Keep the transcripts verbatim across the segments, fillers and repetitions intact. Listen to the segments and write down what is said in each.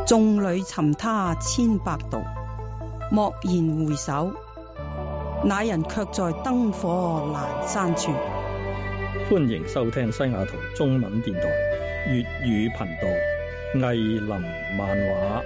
眾裏尋他千百度，驀然回首，那人卻在燈火闌珊處。 歡迎收聽西雅圖中文電台粵語頻道藝林漫畫。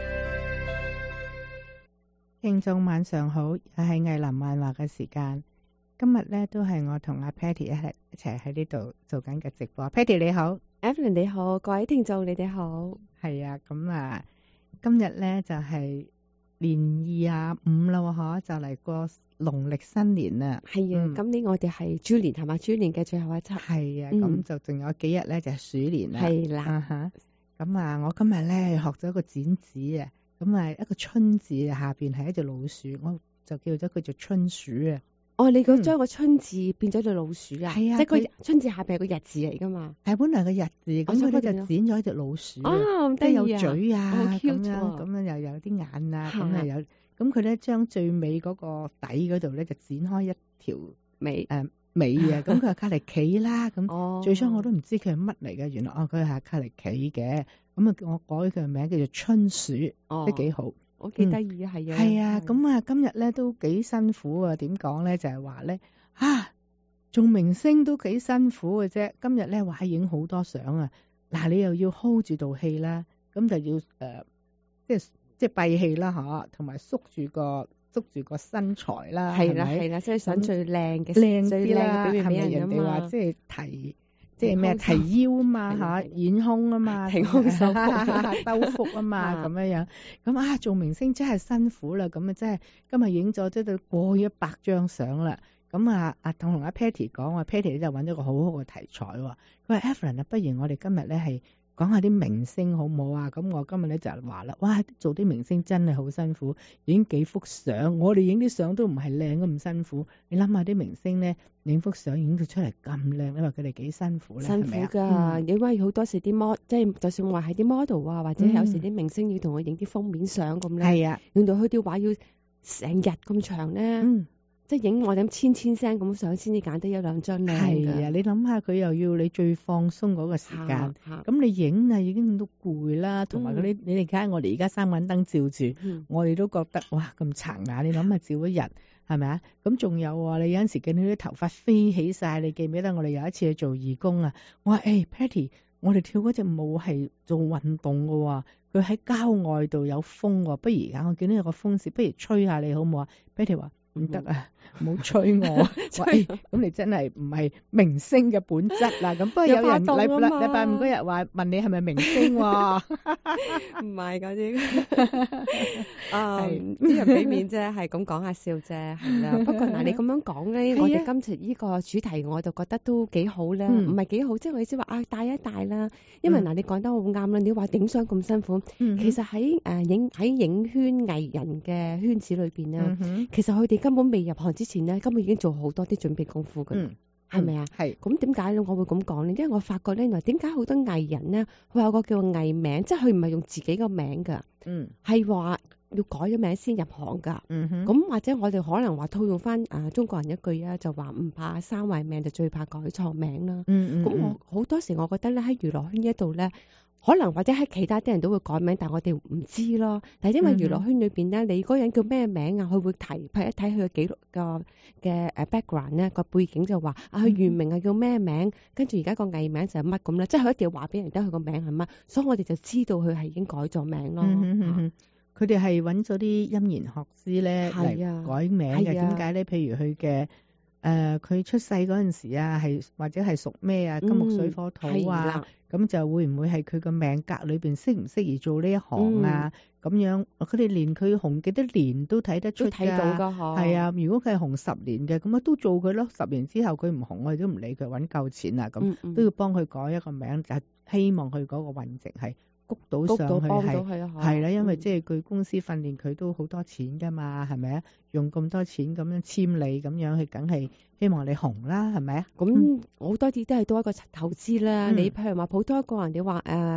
聽眾晚上好，又係藝林漫畫嘅時間。今日咧都係我同阿 Patty 一齊一齊喺呢度做緊嘅直播。Patty 你好 Evelyn 你好，各位聽眾你哋好。 係啊，咁啊，今日咧就係年廿五啦，嗬，就嚟過農曆新年啦。 係啊， 嗯今年我哋係豬年係嘛？豬年嘅最後一輯。 係啊， 嗯咁就仲有幾日咧就係鼠年啦。 係啦， 啊哈，咁啊，我今日咧學咗一個剪紙啊，咁啊一個春字下邊係一隻老鼠，我就叫咗佢做春鼠啊。 哦，你個將個春字變咗隻老鼠啊？ 係啊即係個佢春字下邊係個日字嚟噶嘛？ 係本來個日字，咁我佢咧就想嗰陣剪咗一隻老鼠啊。 哦，咁即係有得意啊！ 嘴啊， 好咁 cute 樣喎咁樣又有啲眼啊，咁嚇啊有，咁佢咧將最尾嗰個底嗰度咧就剪開一條尾誒尾啊，咁佢係卡嚟企啦，咁哦， 最初我都唔知佢係乜嚟嘅，原來哦佢係卡嚟企嘅，咁啊我改佢嘅名叫做春鼠， 哦都幾好。 我幾得意啊，係啊， 係啊，咁啊今日咧都幾辛苦啊，點講咧就係話咧啊做明星都幾辛苦嘅啫，今日咧話影好多相啊，嗱你又要 hold 住道氣啦，咁就要誒、呃、即係即係閉氣啦嚇，同埋縮住個縮住個身材啦， 係啦咪係啦，即係想最靚嘅靚最靚嘅啲啦， 表現係咪俾人㗎人哋話嘛？ 即係提即係咩提胸提腰啊嘛嚇， 係啦演胸啊嘛， 挺胸收腹兜腹啊嘛咁樣樣，咁啊做明星真係辛苦啦，咁啊真係今日影咗即係過一百張相啦。咁啊，阿同同阿 Patty 講，我 Patty 咧就揾咗個好好嘅題材喎。佢話 Evelyn 啊，不如我哋今日咧係講下啲明星好唔好啊？咁我今日咧就話啦，哇，做啲明星真係好辛苦，影幾幅相，我哋影啲相都唔係靚咁辛苦。你諗下啲明星咧，影幅相影到出嚟咁靚，你話佢哋幾辛苦咧？ 辛苦係咪啊㗎，因為好多時啲 mod 即係就算話係啲 model 啊，或者嗯有時啲明星要同我影啲封面相咁咧， 係啊， 用到佢啲畫要成日咁長咧。 嗯。 即係影我哋咁千千聲咁相先至揀得一兩張靚係啊， 㗎。 你諗下佢又要你最放鬆嗰個時間， 嚇咁你影啊已經都攰啦，同埋嗰啲你哋睇下我哋而家三盞燈照住， 嗯我哋都覺得哇咁殘眼，你諗下照一日係咪啊？咁仲有喎，你有陣時見到啲頭髮飛起晒，你記唔記得我哋有一次去做義工啊？我話誒 Patty，我哋跳嗰隻舞係做運動嘅喎，佢喺郊外度有風喎，不如而家我見到有個風扇，不如吹下你好唔好啊 ？Patty 話唔得啊，唔好吹我。喂，咁你真係唔係明星嘅本質啦。咁不過有人有怕凍禮啊嘛禮拜五嗰日話問你係咪明星喎？ 唔係嗰啲，啊啲人俾面啫，係咁講下笑啫，係啦。不過嗱，你咁樣講咧， 係啊我哋今次呢個主題我就覺得都幾好啦， 嗯唔係幾好，即係我意思話啊帶一帶啦。因為嗯嗱，你講得好啱啦，你話影相咁辛苦， 嗯其實喺誒影喺影圈藝人嘅圈子裏邊咧嗯，哼其實佢哋根本未入行之前咧，根本已經做好多啲準備功夫㗎。 嗯， 係咪啊？ 係咁點解咧？我會咁講咧，因為我發覺咧，原來點解好多藝人咧，佢有個叫做藝名，即係佢唔係用自己個名㗎， 嗯係話要改咗名先入行㗎。 嗯哼， 咁或者我哋可能話套用翻啊中國人一句啊，就話唔怕生壞命，就最怕改錯名啦。 嗯嗯咁我好多時我覺得咧喺娛樂圈呢一度咧，可能或者喺其他啲人都會改名，但係我哋唔知咯。但係因為娛樂圈裏邊咧，你嗰個人叫咩名啊？佢會提睇一睇佢嘅記錄個嘅誒 background 咧，個背景就話啊，佢原名係叫咩名，跟住而家個藝名就係乜咁咧，即係佢一定要話俾人聽佢個名係乜，所以我哋就知道佢係已經改咗名咯。 嗯哼嗯哼佢哋係揾咗啲音言學師咧係啊嚟改名嘅， 係啊點解咧？譬如佢嘅誒，佢、出世嗰陣時啊，係或者係屬咩啊，金木水火土啊係啦， 咁、就會唔會係佢個命格裏邊適唔適宜做呢一行啊？咁、樣佢哋連佢紅幾多年都睇得出都睇到㗎。 㗎嗬。 係啊，如果佢係紅十年嘅，咁啊都做佢咯。十年之後佢唔紅，我哋都唔理佢，揾夠錢啊咁， 嗯嗯都要幫佢改一個名，就係希望佢嗰個運值係谷到谷到上去係幫到佢啊， 係啦，因為嗯即係佢公司訓練佢都好多錢噶嘛，係咪啊？用咁多錢咁樣簽你咁樣，佢梗係希望你紅啦，係咪啊？ 咁好多啲都係多一個投資啦。 嗯你譬如話普通一個人，你話誒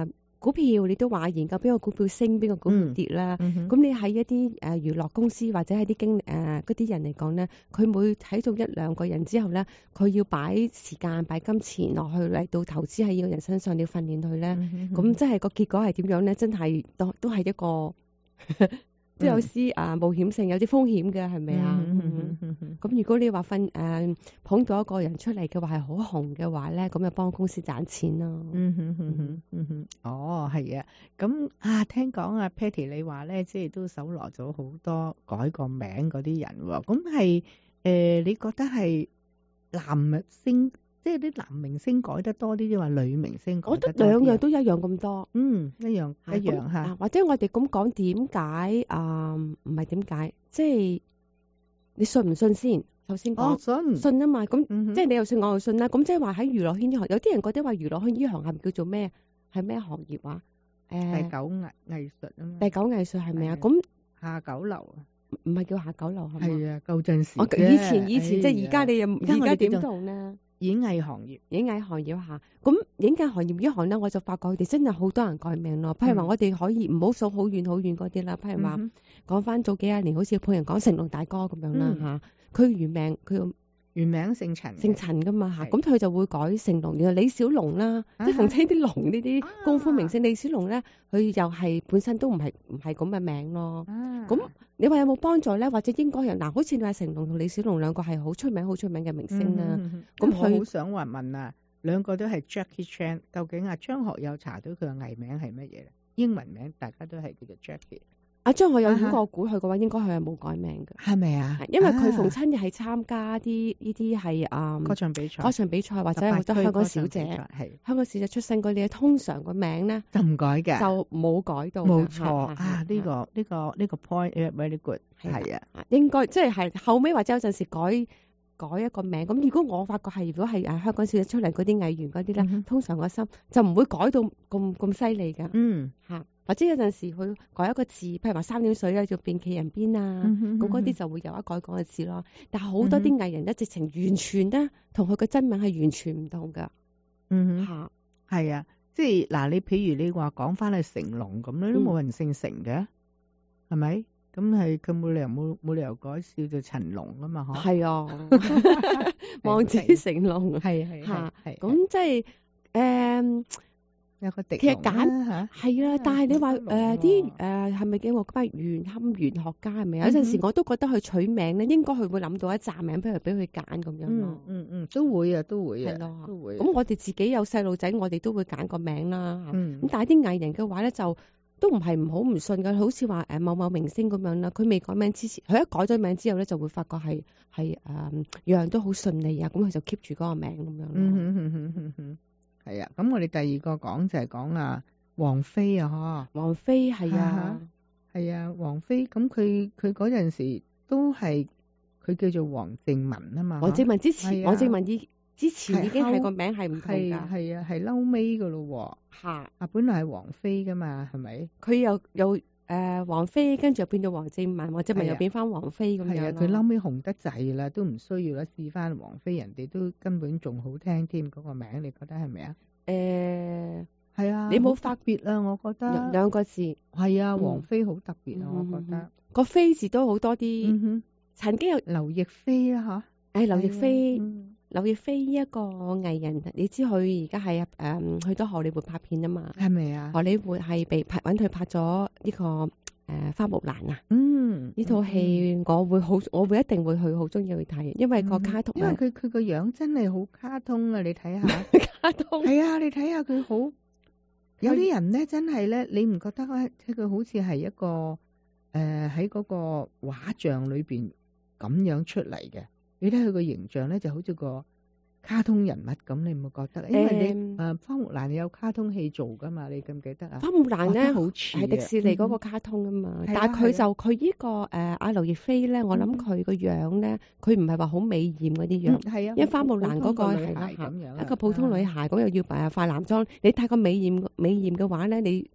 股票你都話研究邊個股票升，邊個股票跌啦。咁、 嗯、 你喺一啲誒娛樂公司或者係啲經誒嗰啲人嚟講咧，佢每睇到一兩個人之後咧，佢要擺時間、擺金錢落去嚟到投資喺呢個人身上，你要訓練佢咧。咁即係個結果係點樣咧？真係都都係一個都有啲啊冒險性，有啲風險嘅，係咪啊？咁、嗯嗯嗯、如果你話訓誒捧到一個人出嚟嘅話係好紅嘅話咧，咁就幫公司賺錢咯。 嗯哼哼哼嗯哼，哦係啊，咁啊聽講啊 Patty 你話咧，即係都搜羅咗好多改個名嗰啲人喎，咁係誒你覺得係男明星？即係啲男明星改得多啲，定話女明星改得多啲？我覺得兩樣都一樣咁多。 嗯，一樣一樣嚇、 啊。或者我哋咁講點解啊？唔係點解？即係你信唔信先？首先講、哦、信信啊嘛。咁、嗯、即係你又信我又信啦。咁即係話喺娛樂圈呢行，有啲人覺得話娛樂圈呢行係咪叫做咩？係咩行業啊？誒、呃， 第九藝藝術啊嘛。 第九藝術係咪啊？咁下九流啊？ 唔係叫下九流係嘛？ 係啊，舊陣時。 我以前以前、哎、即係而家你又而家點同咧？ 演藝行業， 演藝行業下，咁演藝行業呢行咧，我就發覺佢哋真係好多人改名咯。譬如話，我哋可以唔好數好遠好遠嗰啲啦。譬如話，講翻早幾廿年，好似配人講成龍大哥咁樣啦嚇，佢、嗯、原名佢原名姓陳， 姓陳噶嘛嚇，咁佢就會改成龍。然後李小龍啦，啊、即係逢親啲龍呢啲功夫明星，啊、李小龍咧，佢又係本身都唔係唔係咁嘅名咯。咁、啊、你話有冇幫助咧？或者應該有嗱？好似你話成龍同李小龍兩個係好出名、好出名嘅明星啦。咁、嗯、我好想話問啊，兩個都係 Jackie Chan， 究竟阿張學友查到佢嘅藝名係乜嘢咧？英文名大家都係叫做 Jackie。阿張學友如果我估佢嘅話，應該佢係冇改名嘅， 係咪啊？ 因為佢逢親日係參加啲呢啲係啊歌唱比賽、 歌唱比賽或者係好多香港小姐，係香港小姐出身嗰啲，通常個名咧就唔改嘅， 就冇改到。 冇錯啊！呢個呢個呢個 point very good， 係啊， 應該即係係後尾或者有陣時改改一個名。咁如果我發覺係如果係誒香港小姐出嚟嗰啲藝員嗰啲咧，嗯、通常個心就唔會改到咁咁犀利㗎。嗯嚇。或者有陣時佢改一個字，譬如話三點水咧就變企人邊啊，咁嗰啲就會有一改講嘅字咯。但係好多啲藝人咧，直情完全咧同佢個真名係完全唔同噶。嗯吓， 係啊，即係嗱，你譬如你話講翻係成龍咁咧，都冇人姓成嘅，係咪？咁係佢冇理由冇冇理由改叫做陳龍啊嘛？嗬，係啊，望子成龍，係係吓，咁即係誒。 有個其實揀嚇係啊，但係你話誒啲誒係咪叫我咩玄堪玄學家係咪？有陣時我都覺得佢取名咧，應該佢會諗到一紮名，譬如俾佢揀咁樣咯。 嗯嗯，都會啊，都會啊， 係咯， 都會。 咁我哋自己有細路仔，我哋都會揀個名啦。 嗯。 咁但係啲藝人嘅話咧，就都唔係唔好唔信嘅，好似話誒某某明星咁樣啦。佢未改名之前，佢一改咗名之後咧，就會發覺係係誒樣樣都好順利啊。咁佢就 keep 住嗰個名咁樣咯。 嗯哼哼哼哼哼。係啊，咁我哋第二個講就係講啊王菲啊，嗬， 王菲係啊， 係啊，王菲咁佢佢嗰陣時都係佢叫做王靖雯啊嘛， 王靖雯之前，王靖雯以之前已經係個名係唔同㗎， 係啊，係嬲尾㗎咯喎，嚇，啊本來係王菲㗎嘛，係咪？ 佢又又誒王菲，跟住又變到王靖雯，王靖雯又變翻王菲咁樣。係啊， 佢嬲尾紅得滯啦，都唔需要啦，試翻王菲，人哋都根本仲好聽添嗰個名，你覺得係咪啊？ 誒， 係啊， 你冇特別啊，我覺得兩個字係啊，王菲好特別啊，我覺得個菲字都好多啲。曾經有劉亦菲啦，嚇， 誒劉亦菲，劉亦菲呢一個藝人，你知佢而家係誒去咗荷里活拍片啊嘛， 係咪啊？ 荷里活係被拍揾佢拍咗呢個誒花木蘭啊， 嗯， 呢套戲我會好，我會一定會去好中意去睇，因為個卡通， 因為佢佢個樣真係好卡通啊！你睇下，卡通係啊，你睇下佢好，有啲人咧真係咧，你唔覺得咧？睇佢好似係一個誒喺嗰個畫像裏邊咁樣出嚟嘅。你睇佢個形象咧，就好似個卡通人物咁，你唔會覺得？因為你誒花木蘭有卡通戲做噶嘛，你記唔記得啊？ 花木蘭咧好似係迪士尼嗰個卡通啊嘛，但係佢就佢呢個誒阿劉亦菲咧，我諗佢個樣咧，佢唔係話好美豔嗰啲樣，係啊，因為花木蘭嗰個係一個普通女孩，咁又要誒化男裝，你太過美豔美豔嘅話咧，你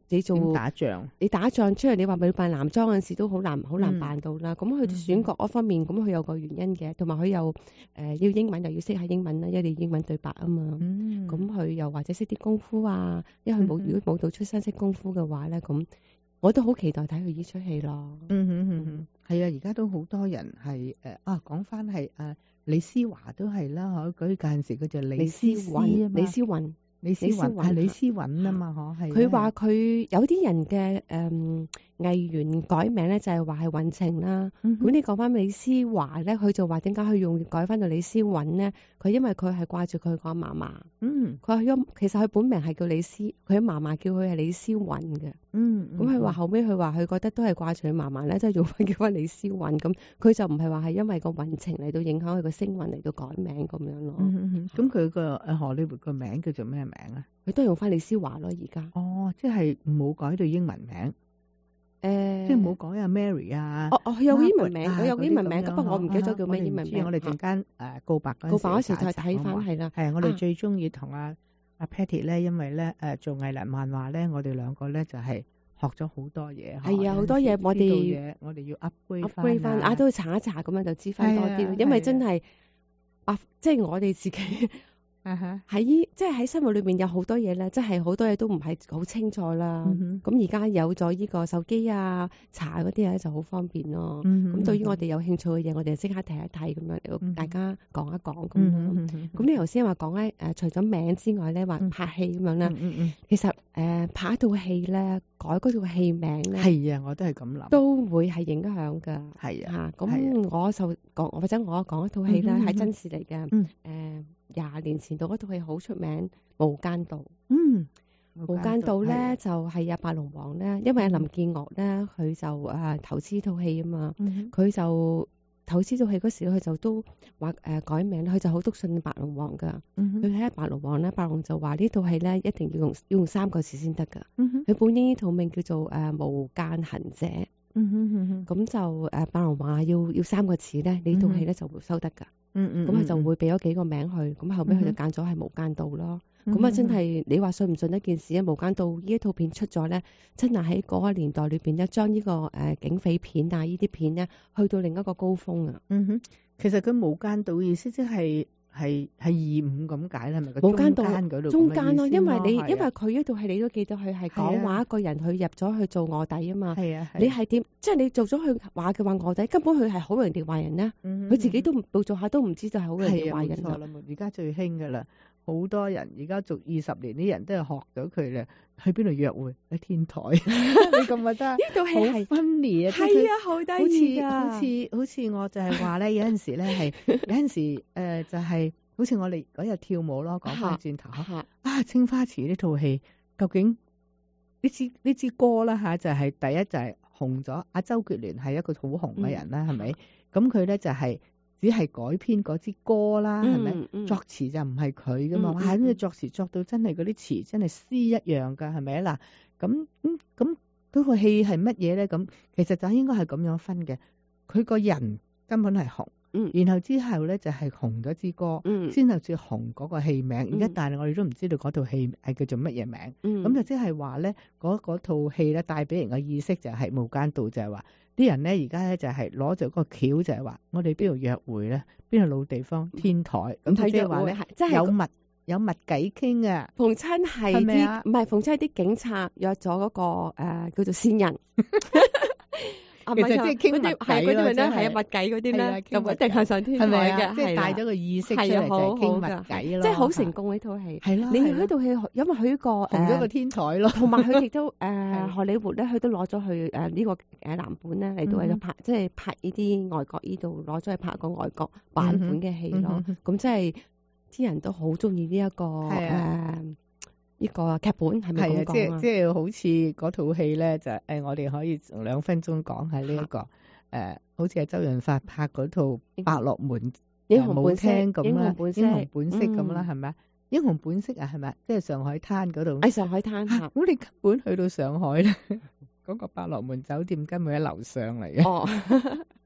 你做點打仗？ 你打仗出嚟，你話咪扮男裝嗰陣時都好難好難辦到啦。咁佢、 嗯、 選角嗰方面，咁佢有個原因嘅，同埋佢又誒、呃、要英文又要識下英文啦，因為你英文對白啊嘛。 嗯， 咁佢又或者識啲功夫啊，因為佢冇、 嗯、 如果舞蹈出身識功夫嘅話咧，咁我都好期待睇佢呢出戲咯。 嗯哼嗯哼，係啊，而家都好多人係誒啊，講翻係誒李思華都係啦，嗬，嗰陣時佢就李思韻啊嘛， 李思韻。 李思韻係李思韻啊嘛，嗬係。 佢話佢有啲人嘅誒藝員改名咧，就係話係韻情啦。咁你講翻李思華咧，佢就話點解佢用改翻到李思韻咧？佢因為佢係掛住佢個嫲嫲。嗯。佢話其實佢本名係叫李思，佢嫲嫲叫佢係李思韻嘅。嗯。咁佢話後尾佢話佢覺得都係掛住佢嫲嫲咧，即係用翻叫翻李思韻咁。佢就唔係話係因為個韻情嚟到影響佢個聲韻嚟到改名咁樣咯。 咁佢個誒荷里活個名叫做咩名啊？ 佢都係用翻李思華咯，而家。 哦，即係冇改到英文名。誒，即係冇改啊 Mary 啊。 哦哦，佢有英文名，佢有英文名，不過我唔記得咗叫咩英文名。 我哋陣間誒告白嗰告白嗰時再睇翻係啦。 係我哋最中意同阿阿 Patty 咧，因為咧誒做藝能漫畫咧，我哋兩個咧就係學咗好多嘢。係啊，好多嘢我哋我哋要 upgrade upgrade 翻啊，都要查一查咁樣就知翻多啲。因為真係啊，即係我哋自己。喺即係喺生活裏面有好多嘢咧，即係好多嘢都唔係好清楚啦。咁而家有咗呢個手機啊，查嗰啲嘢就好方便咯。咁、嗯、對於我哋有興趣嘅嘢，我哋就即刻睇一睇咁樣，嗯、大家講一講咁樣。咁、嗯、你頭先話講咧，誒、呃，除咗名之外咧，話拍戲咁樣咧，嗯嗯嗯、其實誒、呃、拍一套戲咧，改嗰套戲名咧， 係啊，我都係咁諗， 都會係影響噶。 係啊， 咁、啊、我就講或者我講一套戲咧，係、嗯、真事嚟嘅。誒、嗯。呃廿年前度嗰套戲好出名，《無間道》。嗯，《無間道》咧就係阿白龍王咧，因為阿林建岳咧佢就誒投資套戲啊嘛，佢就投資套戲嗰時佢就都話誒改名，佢就好篤信白龍王噶。佢睇下白龍王咧，白龍就話呢套戲咧一定要用要用三個字先得噶。佢本應呢套名叫做誒《無間行者》。咁就誒白龍話要要三個字咧，呢套戲咧就會收得噶。嗯嗯，咁佢就會俾咗幾個名佢，咁後尾佢就揀咗係《無間道》咯。咁啊，真係你話信唔信一件事啊？《無間道》呢一套片出咗咧，真係喺嗰個年代裏邊咧，將呢個誒警匪片啊呢啲片咧，去到另一個高峰啊。嗯哼， 其實佢《無間道》意思即係係係二五咁解啦，係咪？ 無間道嗰度中間咯，因為你因為佢呢套戲你都記得佢係講話一個人佢入咗去做臥底啊嘛。係啊，你係點？即係你做咗佢話嘅話臥底，根本佢係好人定壞人咧？佢自己都做做下都唔知就係好人定壞人啦。 而家最興噶啦。好多人而家做二十年啲人都係學咗佢咧，去邊度約會？喺天台，你咁覺得？呢套戲係好 funny 啊！ 係啊，好得意啊！ 好似好似我就係話咧，有陣時咧係有陣時誒、呃、就係、是、好似我哋嗰日跳舞咯，講翻轉頭啊，啊！青花瓷呢套戲究竟呢支呢支歌啦嚇，就係、是、第一就係紅咗。阿周杰倫係一個好紅嘅人啦，係咪、嗯？咁佢咧就係、是。只係改編嗰支歌啦，係咪、嗯嗯？作詞就唔係佢噶嘛，哇、嗯！咁、嗯、作詞作到真係嗰啲詞真係詩一樣噶，係咪啊？嗱，咁咁咁嗰個戲係乜嘢咧？咁其實就應該係咁樣分嘅。佢個人根本係紅，嗯，然後之後咧就係、是、紅咗支歌，嗯，先後至紅嗰個戲名。而家、嗯、但係我哋都唔知道嗰套戲係叫做乜嘢名，嗯，咁就即係話咧，嗰套戲咧帶俾人嘅意識就係無間道，就係話。啲人咧而家咧就係攞住個橋，就係話我哋邊度約會咧？邊度老地方？天台咁即係話咧，即係有密有密偈傾啊！ 逢親係啲唔係逢親係啲警察約咗嗰、嗰個誒、呃、叫做線人。 其實即係傾密偈咯， 係啊，密偈嗰啲咧，就一定係上天台嘅， 即係帶咗個意識出嚟就係傾密偈咯， 即係好成功呢套戲。係咯，你呢套戲因為佢呢個紅咗個天台咯， 同埋佢亦都誒荷里活咧，佢都攞咗去誒呢個誒藍本咧嚟到喺度拍，即係拍呢啲外國呢度攞咗去拍個外國版本嘅戲咯。咁即係啲人都好中意呢一個誒。呢個劇本係咪咁講啊？ 即係即係好似嗰套戲咧，就誒、呃，我哋可以兩分鐘講下呢一個誒、呃，好似係周潤發拍嗰套《百樂門英雄本色》 咁啦， 英雄本色咁啦，係咪啊？英雄本色啊，係咪？即係上海灘嗰度。 喺上海灘嚇， 咁你根本去到上海咧，嗰個百樂門酒店根本喺樓上嚟嘅。哦，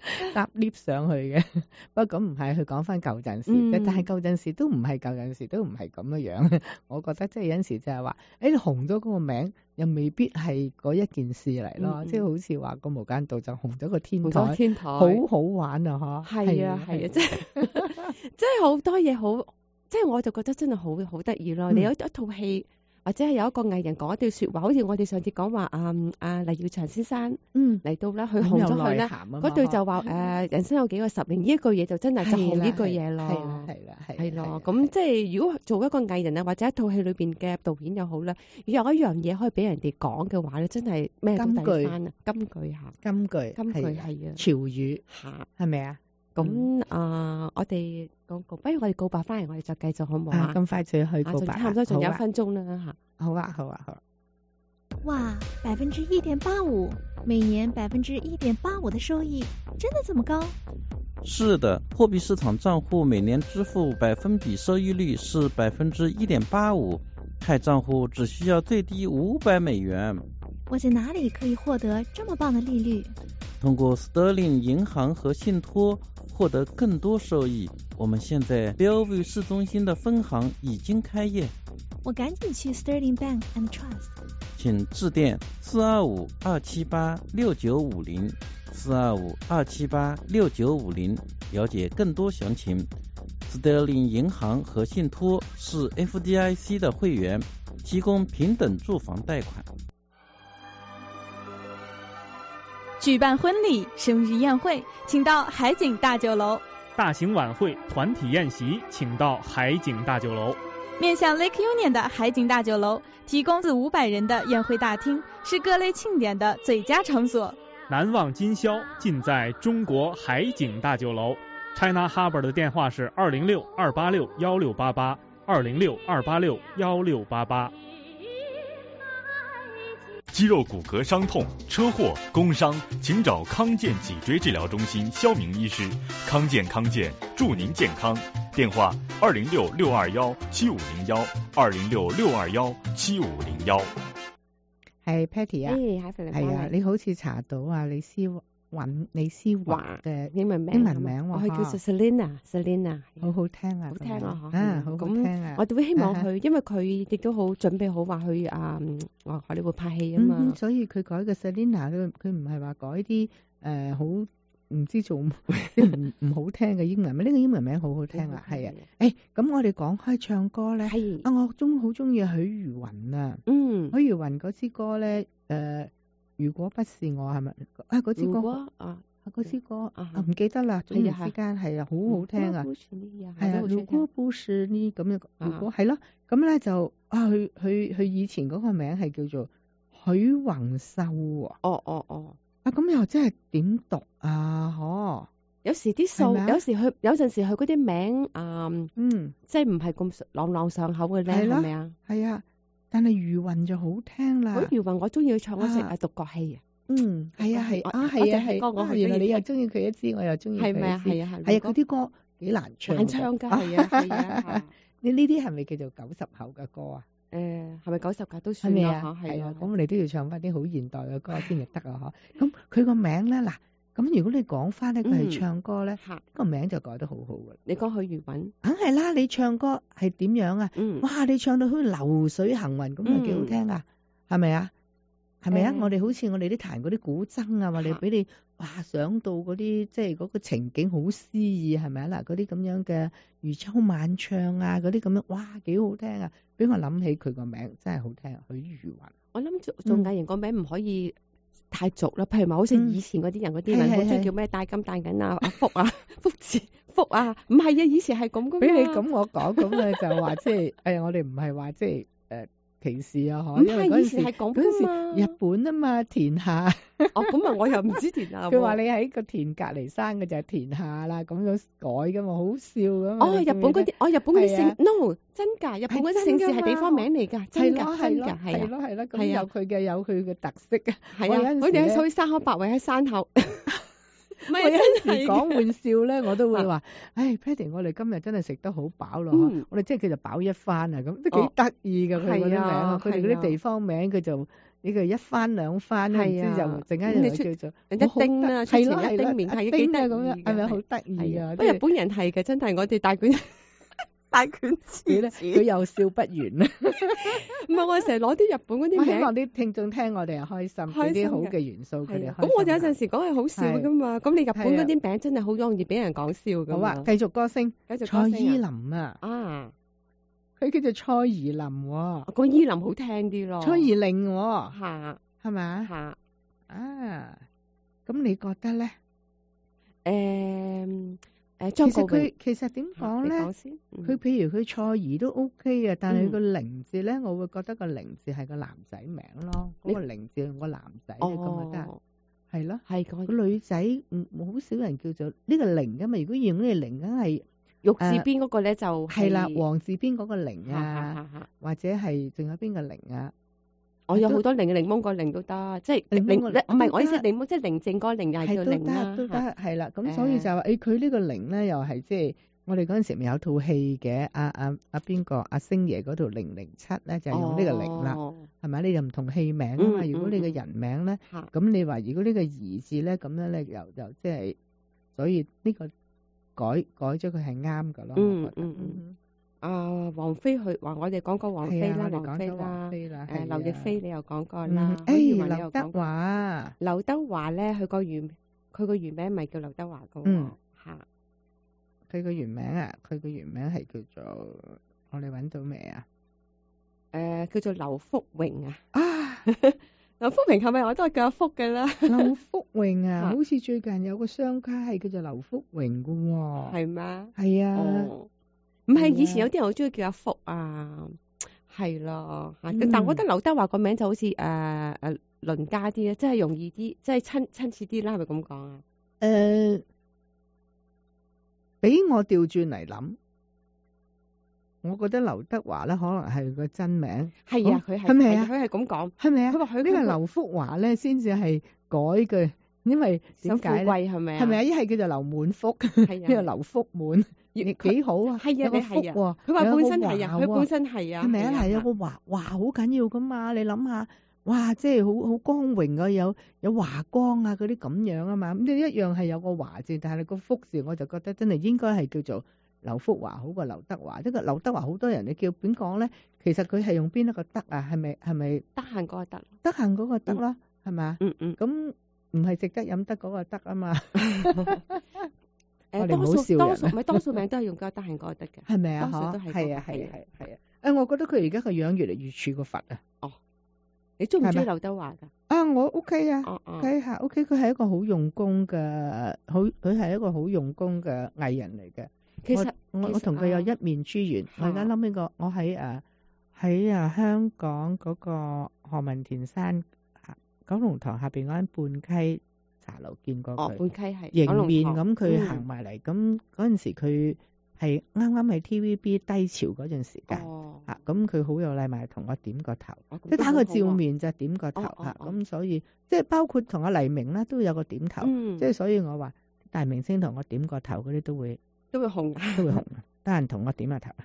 搭 lift 上去嘅。不過咁唔係，佢講翻舊陣時， 嗯但係舊陣時都唔係舊陣時都唔係咁樣樣。我覺得即係有陣時就係話，誒你紅咗嗰個名，又未必係嗰一件事嚟咯。 嗯嗯即係好似話個無間道就紅咗個天好多台， 天台， 好好玩啊！嗬， 係啊係啊，即係即係好多嘢好，即係我就覺得真係好好得意咯。 嗯你有一套戲。或者係有一個藝人講一段説話，好似我哋上次講話啊啊黎耀祥先生嗯嚟到咧，佢紅咗佢咧，嗰句就話誒人生有幾個十年，呢一句嘢就真係就紅呢句嘢咯， 係啦係啦係咯。咁即係如果做一個藝人啊，或者一套戲裏邊嘅導演又好咧，有一樣嘢可以俾人哋講嘅話咧，真係咩都抵翻啊！金句嚇， 金句金句係啊， 潮語嚇係咪啊？ 咁啊，我哋講告，不如我哋告白翻嚟，我哋再繼續好唔好啊？ 咁快就要去告白， 差唔多仲有一分鐘啦嚇。 好啊好啊好啊！ 哇，百分之一點八五，每年百分之一點八五的收益，真的這麼高？ 是的，貨幣市場賬戶每年支付百分比收益率是百分之一點八五，開賬戶只需要最低五百美元。 我在哪裡可以獲得這麼棒的利率？ 通過 Sterling 銀行和信託獲得更多收益。我們現在 Bellevue 市中心的分行已經開業。 我趕緊去 Sterling Bank and Trust。 請致電四二五二七八六九五零四二五二七八六九五零，了解更多詳情。Sterling 銀行和信託是 F D I C 的會員，提供平等住房貸款。 舉辦婚禮、生日宴會，請到海景大酒樓。 大型晚會、團體宴席，請到海景大酒樓。 面向 Lake Union 的海景大酒樓，提供四五百人的宴會大廳，是各類慶典的最佳場所。 難忘今宵，盡在中國海景大酒樓。China Harbour 的電話是二零六二八六幺六八八，二零六二八六幺六八八。 肌肉骨骼傷痛、車禍、工傷，請找康健脊椎治療中心肖明醫師。康健康健，祝您健康。電話二零六六二幺七五零幺，二零六六二幺七五零幺。 係 Patty 啊， 係啊，你好似查到啊，李思韻、李思華嘅英文名， 英文名我係叫做 Selina，Selina， 好好聽啊， 好聽啊， 啊，好好聽啊。 我哋會希望佢，因為佢亦都好準備好話去啊，我我哋會拍戲啊嘛， 所以佢改個 Selina，佢佢唔係話改啲誒好唔知做即係唔唔好聽嘅英文名，呢個英文名好好聽啊，係啊。誒，咁我哋講開唱歌咧，啊，我中好中意許茹芸啊， 嗯， 許茹芸嗰支歌咧，誒。如果不是我係咪啊？嗰支歌啊，嗰支歌啊，唔記得啦。轉眼之間係啊，好好聽啊。係啊，如果不是呢咁樣，如果係咯，咁咧就啊，佢佢佢以前嗰個名係叫做許宏秀喎。 哦哦哦， 啊咁又真係點讀啊？嗬， 有時啲數，有時佢有陣時佢嗰啲名啊，嗯，即係唔係咁朗朗上口嘅咧，係咪啊？ 係啊。但係茹芸就好聽啦。 茹芸我中意佢唱嗰隻啊獨角戲啊。 嗯，係啊係啊係啊係。原來你又中意佢一支，我又中意佢一支。係咪啊？係啊係。係啊，佢啲歌幾難唱。 難唱㗎。係啊係啊。 你呢啲係咪叫做九十後嘅歌啊？ 誒，係咪九十㗎都算啦？ 係啊。咁我哋都要唱翻啲好現代嘅歌先至得啊！嗬。咁佢個名咧嗱。咁如果你講翻咧，佢係唱歌咧，嗯、個名就改得好好嘅。 你講許茹芸， 梗係啦！你唱歌係點樣啊？嗯、哇！你唱到好似流水行雲咁，又幾好聽啊？係咪啊？係咪啊？我哋好似我哋啲彈嗰啲古箏啊，話你俾你哇想到嗰啲即係嗰個情景好詩意，係咪啊？嗱，嗰啲咁樣嘅漁舟晚唱啊，嗰啲咁樣，哇幾好聽啊！俾我諗起佢個名真係好聽，許茹芸。 我諗做做藝人個名唔可以太俗啦，譬如話好似以前嗰啲人嗰啲人好中意叫咩戴金戴銀啊、阿福啊、福字福啊，唔係啊，以前係咁噶嘛。俾你咁我講咁咧就話即係，誒我哋唔係話即係誒歧視啊，嗬。唔係以前係咁噶嘛。日本啊嘛，田下。哦，咁啊我又唔知田下。佢話你喺個田隔離生嘅就係田下啦，咁樣改噶嘛，好笑噶嘛。哦，日本嗰啲，哦日本嗰啲姓 no 真㗎，日本嗰啲姓氏係地方名嚟㗎，真㗎真㗎，係咯係咯，咁有佢嘅有佢嘅特色啊。係啊，我哋喺去山口百惠喺山口。 唔係我有陣時真係講玩笑咧，我都會話：，唉 Patty，我哋今日真係食得好飽咯， 嗯我哋即係叫做飽一番啊，咁都哦幾得意㗎。佢嗰啲名係啊啊，佢哋嗰係啊啲地方名佢就呢個一番兩番，唔知係啊就陣間又你出叫做一丁啦，出前係咯係咯一丁麵係一幾得丁啊咁樣， 意係咪好係得意啊？ 係啊，不過日本人係嘅，真係我哋大卷大卷佢咧， 詞佢又笑不完啊！ 唔係我成日攞啲日本嗰啲我希名。 望啲聽眾聽我哋又開心， 開心嘅俾啲好嘅元素佢哋開心下。 咁我哋有陣時講係好笑噶嘛，咁你日本嗰啲名真係好容易俾人講笑噶嘛。 好啊，繼續歌聲， 繼續歌蔡聲依啊林啊， 啊， 佢叫做蔡依林喎， 講依林好聽啲咯。 蔡依玲喎， 嚇係咪啊？ 嚇啊，咁你覺得咧？ 誒誒， 其實佢張國榮其實點講咧？ 你講先。嗯佢譬如佢蔡怡都 OK 嘅，但係嗯個玲字咧，我會覺得個玲字係個男仔名咯。嗰個玲字係個男仔嘅咁啊，得哦， 係咯。 係個個女仔唔好少人叫做呢個玲噶嘛。如果用呢個玲，梗係玉字邊嗰個咧就係啦，黃字邊嗰個玲嚇啊， 嚇嚇或者係仲有邊個玲啊？ 我有好多檸檸檬個檸都得，即係檸檸檬個唔係都得我意思檸檬，即係寧靜嗰個檸又係叫係都檸啦得都得嚇係啦。咁所以就話誒，佢呢個玲咧又係即係我哋嗰陣時咪有套戲嘅，阿阿阿邊個阿星爺嗰套零零七咧就係用呢個玲啦。 哦係咪？你又唔同戲名啊嘛？ 嗯如果你嘅嗯人名咧， 嚇咁你話如果呢個兒字咧，咁樣咧又又即係，所以呢個改改咗佢係啱噶咯。 嗯我覺得嗯嗯啊，王菲佢話我哋講過王菲啦， 係啊我哋王菲講咗王啦， 菲啦， 誒係啊劉亦菲你又講過嗯啦， 誒許耀文你又劉德講過。 華， 劉德華咧，佢個原佢個原名唔係叫劉德華噶喎嗯嚇佢個原名啊，佢個原名係叫做我哋揾到未啊？ 誒叫做劉福榮啊， 啊， 劉福榮係咪我都係叫阿福嘅啦？ 劉福榮啊， 嚇好似最近有個商家係叫做劉福榮噶喎。 係咩？ 係啊， 哦，唔係係以前啊有啲人好中意叫阿福啊，係咯嚇， 嗯但我覺得劉德華個名就好似誒誒鄰家啲咧，即係容易啲，即係親親切啲啦，係咪咁講啊？ 誒，俾我調轉嚟諗。我覺得劉德華咧，可能係個真名， 係啊， 哦佢係係咪啊佢係咁講， 係咪啊？ 佢話佢呢個佢劉福華咧，先至係改嘅，因為點想富解咧？ 貴係咪啊？ 係咪啊？一係叫做劉滿福， 係呢個啊， 劉福滿，亦幾好啊！ 係啊， 有個你係啊， 福喎， 佢話有個本身係啊， 華喎佢本身係啊， 係咪啊？係有啊個華華好緊要噶嘛？你諗下，哇！即係好好光榮啊，有有華光啊嗰啲咁樣啊嘛。咁你一樣係有個華字，但係個福字我就覺得真係應該係叫做劉福華好過劉德華。呢個劉德華好多人你叫點講咧？其實佢係用邊一個德啊？係咪係咪得閒嗰個得， 得閒嗰個德咯？係咪啊？ 嗯嗯。 咁唔係食得飲得嗰個德啊嘛？我誒哋唔好多數多笑人啊數咪多數名都係用個得閒嗰個得嘅， 係咪啊？嗬多數都係係啊嗰個係啊係啊係係啊！誒，我覺得佢而家個樣越嚟越似個佛啊！ 你中唔中意係咪劉德華㗎？ 啊，我 OK 啊。 哦哦， OK 嚇，OK，佢係一個好用功嘅，好佢係一個好用功嘅藝人嚟嘅。 其實其實我我同佢有啊一面之緣。我而家嚇諗起個，我喺誒喺誒香港嗰個何文田山啊九龍塘下邊嗰間半溪茶樓見過哦， 佢， 半溪係迎九龍塘面咁佢嗯行埋嚟，咁嗰陣時佢係啱啱喺 T V B 低潮嗰陣時間。 哦， 啊，咁佢好有禮貌，同我點個頭， 哦咁即係打個都好好喎照面就點個頭嚇， 哦哦哦咁所以即係包括同阿黎明咧都有個點頭， 嗯即係所以我話大明星同我點個頭嗰啲都會都會紅㗎。 都會紅啊，得閒同我點下頭啊，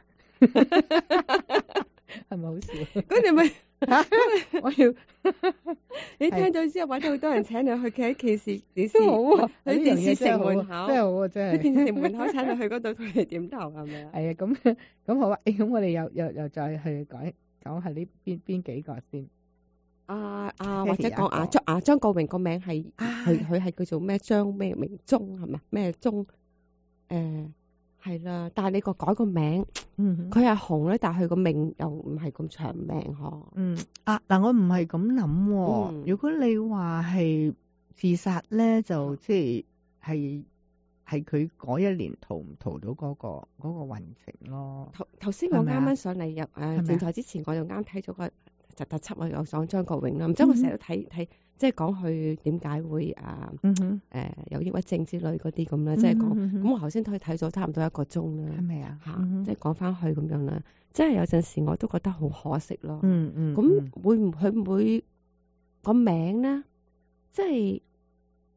係咪好笑？ 咁你咪我要你聽咗之後，揾到好多人請你去企喺電視電視都好啊， 喺呢樣電視嘢真係好城門口啊，真係好啊，真喺係。 電視城門口請你去嗰度同你點頭係咪啊？ 係啊，咁咁好啊，誒咁我哋又又又再去講講下呢邊邊幾個先。 啊啊， Patty 或者講啊有一個張啊張國榮個名係啊佢佢係叫做咩張咩明忠係咪咩忠？誒係啦，但係你個改個名， 嗯佢係紅咧，但係佢個命又唔係咁長命嗬。 嗯啊嗱，我唔係咁諗喎。 嗯如果你話係自殺咧，就即係係係佢嗰一年逃唔逃到嗰、個嗰、個運程咯。 頭頭先我係咪啊啱啱上嚟入誒係咪啊電台之前，我就啱睇咗個特特輯，我有講張國榮啦。唔知我成日都睇睇，即係講佢點解會啊嗯哼， 誒有抑鬱症之類嗰啲咁啦，即係講。 嗯哼咁我頭先都睇咗差唔多一個鐘啦係。咪啊？ 嚇， 嗯即係講翻去咁樣啦，即係有陣時我都覺得好可惜咯。 嗯嗯， 咁嗯會唔佢唔會個名咧？即係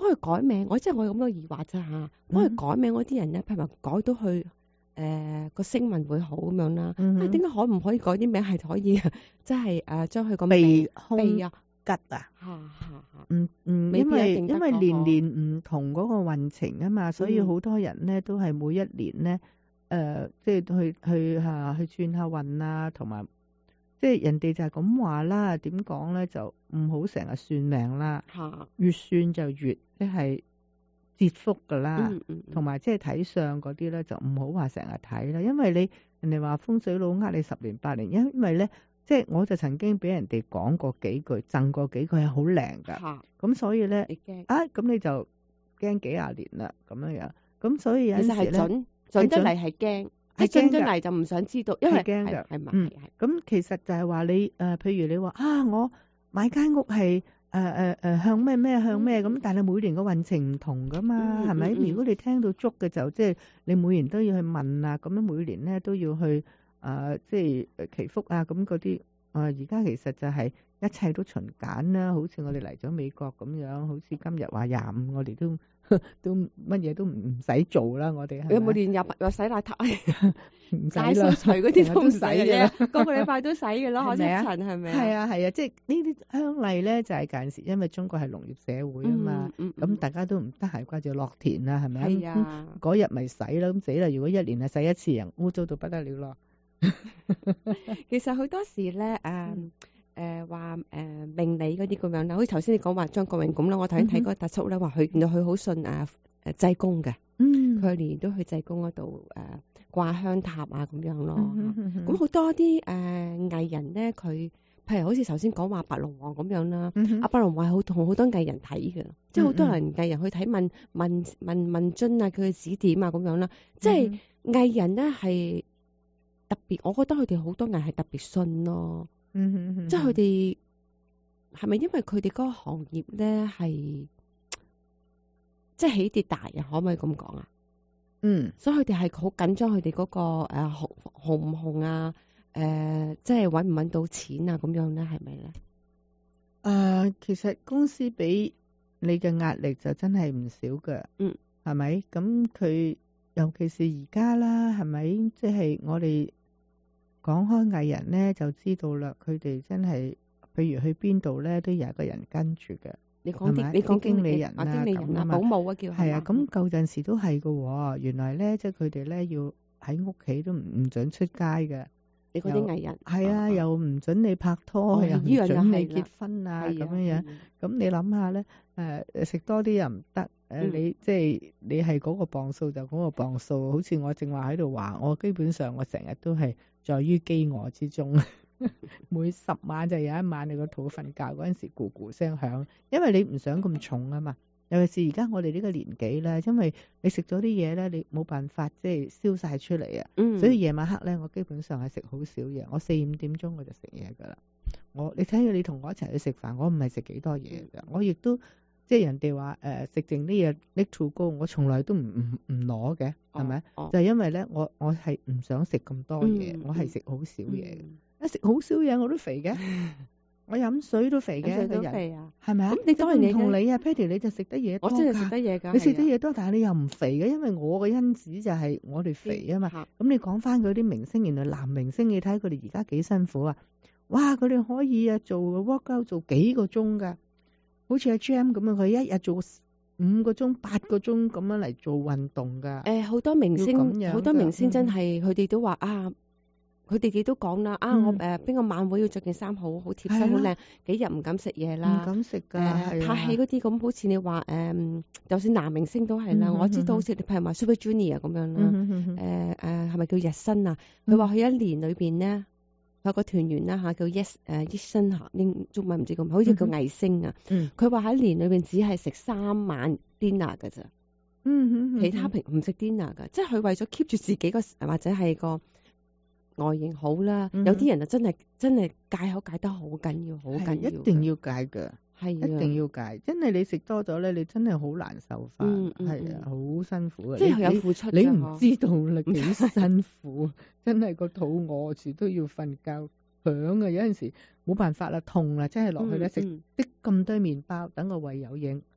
幫佢改名，我即係我有咁多疑惑咋嚇，幫佢改名嗰啲人咧，譬如話改到去誒個聲紋會好咁樣啦， 嗯哼啊點解可唔可以改啲名係可以即係誒將佢個鼻鼻胸鼻啊吉啊？ 嚇嚇嚇， 嗯嗯， 未因為必一定得因為㗎嗬年年唔同嗰個運程啊嘛，所以嗯好多人咧都係每一年咧誒、呃即係去去嚇去轉下運啊，同埋即係人哋就係咁話啦。點講咧就唔好成日算命啦， 嚇， 越算就越即係折福㗎啦。 嗯嗯同埋即係睇相嗰啲咧，就唔好話成日睇啦，因為你人哋話風水佬呃你十年八年，因因為咧即係我就曾經俾人哋講過幾句，贈過幾句係好靈㗎， 嚇， 咁所以咧你驚？ 啊咁你就驚幾廿年啦咁樣樣，咁所以有其實係陣時咧準準得嚟係驚，即係係驚㗎準得嚟就唔想知道，因為係驚㗎係係咪嗯係係咁其實就係話你誒、呃譬如你話啊我買間屋係。誒誒誒向咩咩向咩咁，但係每年個運程唔同噶嘛， 嗯係咪、 嗯嗯如果你聽到足嘅就即係你每年都要去問啊，咁樣每年咧都要去誒、呃、即係祈福啊，咁嗰啲誒而家其實就係一切都循簡啦，好似我哋嚟咗美國咁樣，好似今日話廿五，我哋都都乜嘢都唔唔使做啦，我哋係咪有冇年入又洗邋遢？ 唔使大啦掃除嗰啲都唔使成日都洗嘅嘅， 個個禮拜都洗嘅咯， 係咪啊一層係咪係啊係啊，即係呢啲香麗咧就係近時，因為中國係農業社會啊嘛， 嗯嗯咁、大家都唔得閒掛住落田啦，係咪係啊咁嗰日咪洗啦，咁死啦！如果一年係洗一次，人污糟到不得了咯。 其實好多時咧，誒誒話誒命理嗰啲咁樣啦，好似頭先你講話張國榮咁啦，我頭先睇嗰個特輯咧，話佢原來佢好信誒誒濟公嘅， 嗯， 佢年年都去濟公嗰度誒掛香塔啊咁樣咯。 嗯嗯嗯咁好多啲誒藝人咧，佢譬如好似頭先講話白龍王咁樣啦， 嗯哼阿白龍王係好同好多藝人睇嘅，即係好多人藝人去睇問問問問津啊，佢嘅指點啊咁樣啦，即係藝人咧係特別，我覺得佢哋好多藝係特別信咯。 嗯哼嗯即係佢哋係咪因為佢哋嗰個行業咧係即係起跌大啊？可唔可以咁講啊？ 嗯， 所以佢哋係好緊張佢哋嗰個誒紅紅唔紅啊？誒、即係揾唔揾到錢啊？咁樣咧係咪咧？ 誒、呃其實公司俾你嘅壓力就真係唔少㗎， 嗯， 係咪？咁佢尤其是而家啦，係咪？即係我哋講開藝人咧，就知道啦，佢哋真係，譬如去邊度咧，都有一個人跟住嘅。 你講啲， 係咪你講啲經理人啊， 啊經理人啊， 咁啊嘛保姆啊叫係啊， 係嘛咁舊陣時都係㗎喎。原來咧，即係佢哋咧要喺屋企都唔唔準出街嘅。 你嗰啲藝人係啊，又唔準你拍拖， 哦又唔呢樣就準你係啦結婚啊， 係啊咁樣樣。咁你諗下咧，誒食多啲又唔得，誒嗯你即係你係嗰個磅數就嗰個磅數。好似我正話喺度話，我基本上我成日都係在於飢餓之中。每十晚就有一晚你個肚瞓覺嗰陣時咕咕聲響，因為你唔想咁重啊嘛。尤其是而家我哋呢個年紀咧，因為你食咗啲嘢咧，你冇辦法即係燒晒出嚟啊。 嗯所以夜晚黑咧，我基本上係食好少嘢。我四五點鐘我就食嘢噶啦。我你睇下你同我一齊去食飯，我唔係食幾多嘢㗎。我亦都即係人哋話誒食剩啲嘢拎到高，我從來都唔唔唔攞嘅，係咪？ 哦就係因為咧，我我係唔想食咁多嘢， 嗯我係食好少嘢嘅。 嗯一食好少嘢我都肥嘅，我飲水都肥嘅， 飲水都個人肥啊係咪啊？ 咁你當然唔你同你啊，Patty 你就食得嘢多我真係㗎食得嘢㗎， 你食得係啊嘢多，但係你又唔肥嘅，因為我個因子就係我哋肥啊嘛。 嚇咁你講翻嗰啲明星，原來男明星你睇佢哋而家幾辛苦啊！哇，佢哋可以啊做 workout 做幾個鐘㗎，好似阿 Jam 咁樣，佢一日做五個鐘、八個鐘咁樣嚟做運動㗎。 誒好多明要咁星， 樣好多㗎明星真嗯係佢哋都話啊，佢哋幾都講啦，啊嗯我誒邊個晚會要着件衫好好貼係身好啦靚，幾日唔敢食嘢唔啦， 敢食㗎， 誒係啊拍戲嗰啲咁，好似你話誒，就算男明星都係啦， 嗯我知道嗯好似你譬如話 Super Junior 咁樣啦， 嗯嗯嗯嗯誒誒係咪叫日新啊？佢話佢一年裏邊咧有個團員啦嚇叫 Yes 誒 Eason 嚇，英中文唔知咁，好似叫藝星啊， 嗯佢話喺一年裏邊只係食三晚 dinner 㗎咋。 嗯嗯， 其他平唔食 dinner 㗎，即係佢為咗 keep 住自己個或者係個外形好啦。 嗯哼有啲人就真係真係戒口戒得好緊要，好緊係要， 一定要戒㗎。 係一定要戒，真係你食多咗咧，你真係好難受翻， 嗯嗯係啊，好辛苦嘅。 即係你有付出㗎你唔嗬知道啦，幾辛苦，真係個肚餓住都要瞓覺響嘅，有陣時冇辦法啦，痛啦，真係落去咧食嗯啲咁多麵包，等個胃有嘢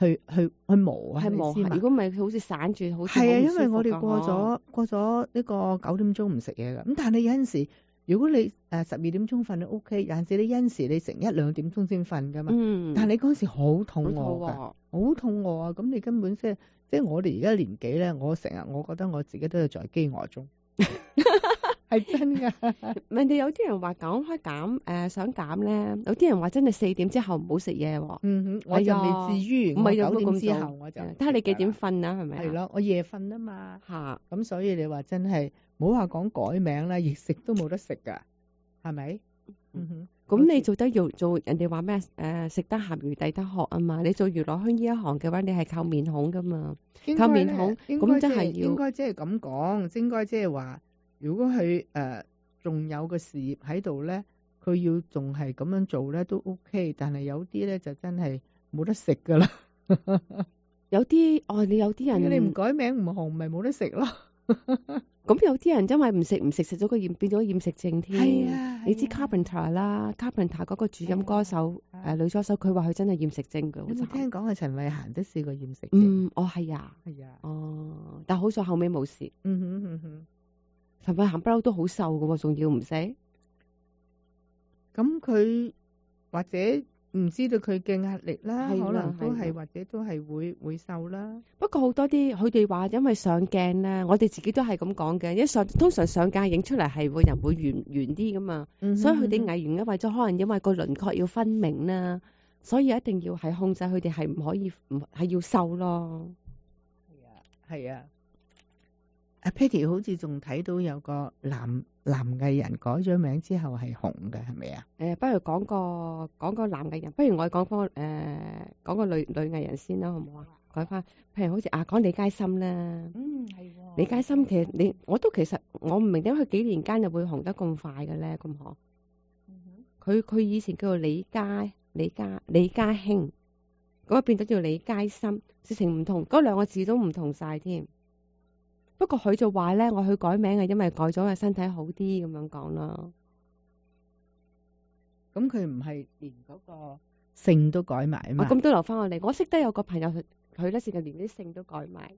去去去磨啊， 係磨。如果唔係佢好似散住，好似係啊， 好唔因為我哋舒服㗎過咗嗬過咗呢個九點鐘唔食嘢㗎。咁但係你有陣時，如果你誒十二點鐘瞓都 O K，有陣時你有陣時你成一兩點鐘先瞓㗎嘛。 嗯， 但係你嗰陣時好肚好肚餓㗎， 餓好肚餓啊！咁你根本即係即係我哋而家年紀咧，我成日我覺得我自己都係在飢餓中，係真㗎。 人哋有啲人話講開減誒想減咧，有啲人話真係四點之後唔好食嘢喎。 嗯哼，我就未至於， 唔係有我九點咁早之後我就睇下你幾點瞓啊？係咪啊？ 係咯，我夜瞓啊嘛。 嚇， 咁所以你話真係冇話講改名啦，熱食都冇得食㗎，係咪？嗯哼。 咁你做得做做人哋話咩？誒食得鹹魚抵得渴啊嘛！你做娛樂圈呢一行嘅話，你係靠面孔㗎嘛，靠面孔，咁真係要應該即係咁講，應該即係話，如果佢誒仲有個事業喺度咧，佢要仲係咁樣做咧都 OK，但係有啲咧就真係冇得食㗎啦。 有啲哦，你有啲人你唔改名唔紅，咪冇得食咯。 咁有啲人因為唔食唔食食咗個厭變咗厭食症添。 係啊， 你知 Carpenter 啦 ，Carpenter 嗰個主音歌手誒女歌手，佢話佢真係厭食症㗎。 你有冇聽講啊？陳慧嫻都試過厭食症。 嗯，哦係啊， 係啊， 哦，但好在後尾冇事。 嗯哼嗯哼， 陳慧嫻不嬲都好瘦㗎喎，仲要唔食？ 咁佢或者唔知道佢嘅壓力啦， 係啦可能都係啦係或者都係會會瘦啦。 不過好多啲佢哋話，因為上鏡咧，我哋自己都係咁講嘅。一上通常上鏡影出嚟係個人會圓圓啲噶嘛， 嗯哼所以佢哋藝員咧為咗可能因為個輪廓要分明啦，所以一定要係控制佢哋係唔可以唔係要瘦咯。 係啊，係啊。阿 Patty 好似仲睇到有個男男藝人改咗名之後係紅嘅，係咪啊？ 誒、呃，不如講個講個男藝人，不如我講翻誒講個女女藝人先啦，好唔好啊？改翻，譬如好似啊講李佳芯啦， 嗯係喎。 李佳芯其實你我都其實我唔明點解佢幾年間就會紅得咁快嘅咧，咁嗬？佢佢以前叫做李嘉李嘉李嘉興，咁啊變咗叫李佳芯，直情唔同，嗰兩個字都唔同晒添。不過佢就話咧，我去改名係因為改咗個身體好啲咁樣講啦。 咁佢唔係連嗰個姓都改埋啊嘛？ 咁都留翻我嚟。我識得有個朋友，佢咧成日連啲姓都改埋。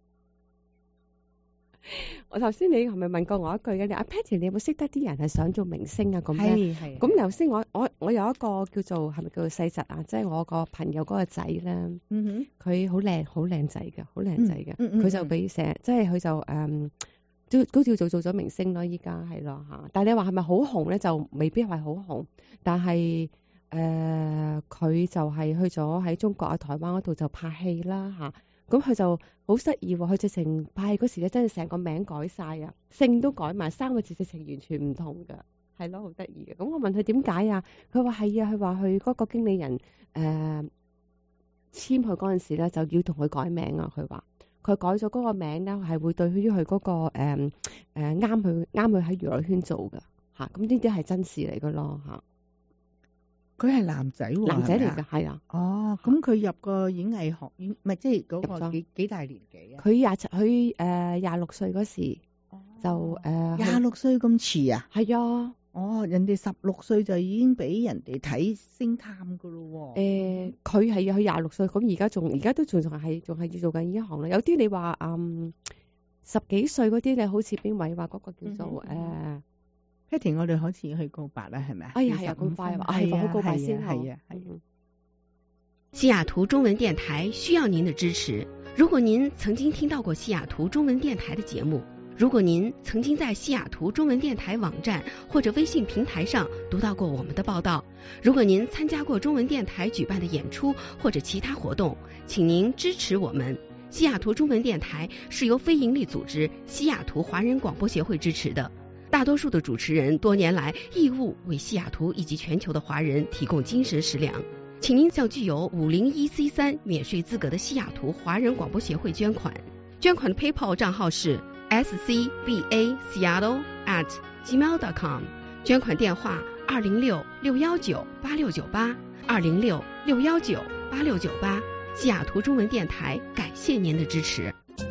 我頭先你係咪問過我一句嘅？你阿 Patty，你有冇識得啲人係想做明星啊？咁咧， 係係。 咁頭先我我我有一個叫做係咪叫做細侄啊？即係我個朋友嗰個仔咧， 嗯哼， 佢好靚好靚仔嘅，好靚仔嘅。佢、 嗯嗯嗯、 就俾成日，即係佢就誒都都叫做做咗明星咯。依家係咯嚇，但係你話係咪好紅咧？就未必係好紅，但係誒佢就係去咗喺中國啊、台灣嗰度就拍戲啦嚇。咁佢就好得意喎，佢直情拍嗰時咧，真係成個名改晒啊，姓都改埋，三個字直情完全唔同噶，係咯，好得意嘅。咁我問佢點解啊？佢話係啊，佢話佢嗰個經理人誒、呃、簽佢嗰陣時咧，就要同佢改名啊。佢話佢改咗嗰個名咧，係會對於佢嗰個誒誒啱佢啱佢喺娛樂圈做噶嚇。咁呢啲係真事嚟噶咯嚇。 佢係男仔喎， 男仔嚟㗎， 係係啊。 哦，咁佢入個演藝學院，唔係即係嗰個幾幾大年紀啊？ 佢廿七，佢誒廿六歲嗰時就誒廿六歲咁遲啊？ 係啊。 哦，人哋十六歲就已經俾人哋睇星探㗎咯喎。 誒，佢係啊，佢廿六歲，咁而家仲而家都仲仲係仲係要做緊呢一行啦。有啲你話嗯十幾歲嗰啲，你好似邊位話嗰個叫做誒？ 嗯嗯 Patty， 我哋開始去告白啦，係咪啊？ 哎呀，係啊，咁快啊！係好告白先好。 係啊，係啊。 西雅圖中文電台需要您的支持。如果您曾經聽到過西雅圖中文電台的節目，如果您曾經在西雅圖中文電台網站或者微信平台上讀到過我們的報道，如果您參加過中文電台舉辦的演出或者其他活動，請您支持我們。西雅圖中文電台是由非營利組織西雅圖華人廣播協會支持的。大多數的主持人多年來義務為西雅圖以及全球的華人提供精神食糧，請您向具有五零一 C 三免稅資格的西雅圖華人廣播協會捐款。捐款的 PayPal 賬號是 s c b a seattle at gmail dot com， 捐款電話二零六六一九八六九八二零六六一九八六九八。西雅圖中文電台感謝您的支持。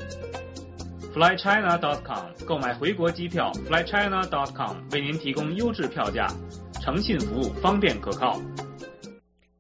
fly china dot com 購買回國機票 fly china dot com 為您提供優質票價，誠信服務，方便可靠。